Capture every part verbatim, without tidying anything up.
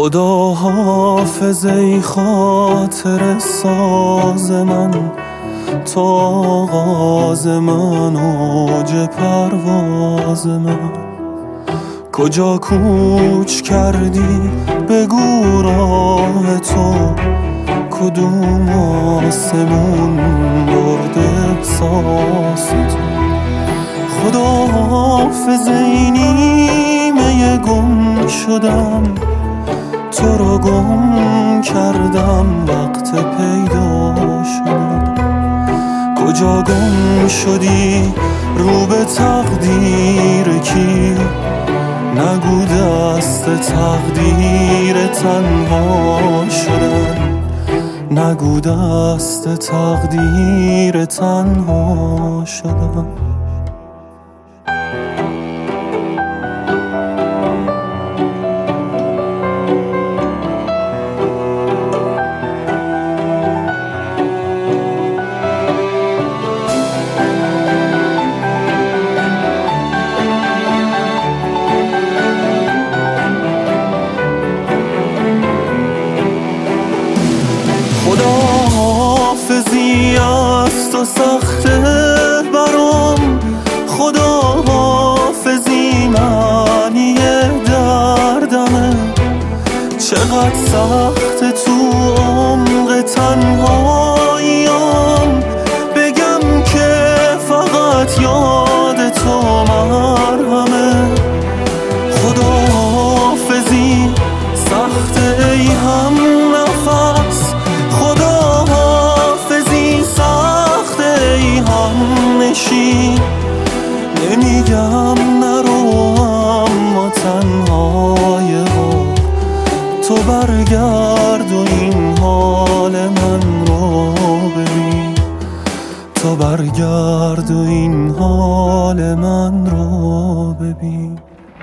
خدا حافظ ای خاطر ساز من، تو آغاز من، اوج پرواز من. کجا کوچ کردی بگو راه تو، کدوم آسمون برد احساس تو. خدا حافظ ای نیمه گم شدم، تو رو گم کردم وقت پیدا شدم. کجا گم شدی رو به تقدیر کی، نگو دست تقدیر تنها شدن، نگو دست تقدیر تنها شدن. خداحافظی از تو سخته برام، خداحافظی معنی دردمه. چقدر سخته تو عمق تنهاییام، بگم که فقط یاد تو مرهمه. خداحافظی سخته ای هم نفس، خداحافظی سخته ای هم نشین. نمیگم نرو اما تنهای ها، تو برگرد و این حال من رو ببین، تو برگرد و این حال من رو ببین.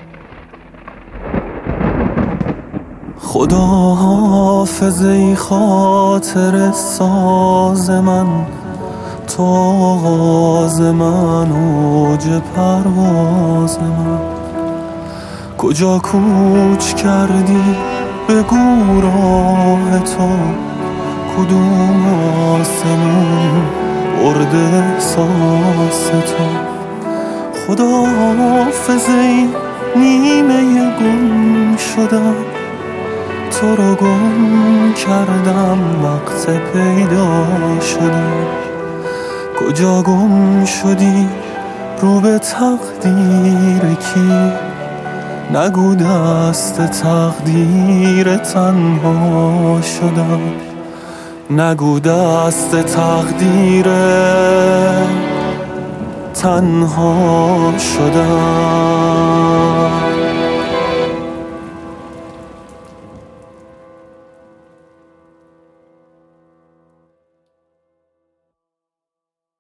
خدا حافظ ای خاطر ساز من، تو آغاز من، اوج پرواز من. کجا کوچ کردی بگو راه تو، کدوم آسمون برد احساس تو. خدا حافظ ای نیمه گم شدم، تو رو گم کردم وقت پیدا شدم. کجا گم شدی رو به تقدیر کی، نگو دست تقدیر تنها شدم، نگو دست تقدیر تنها شدم.